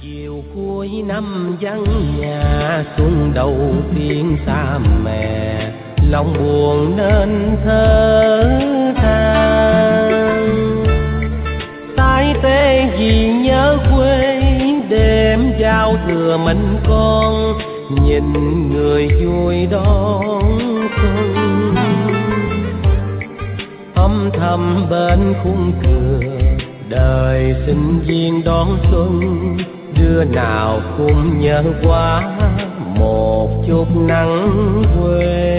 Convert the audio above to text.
Chiều cuối năm vắng nhà, xuân đầu tiên xa mẹ, lòng buồn nên thở than. Tái tê vì nhớ quê, đêm giao thừa mình con, nhìn người vui đón xuân. Âm thầm bên khung cửa, đời sinh viên đón xuân, đứa nào cũng nhớ quá một chút nắng quê.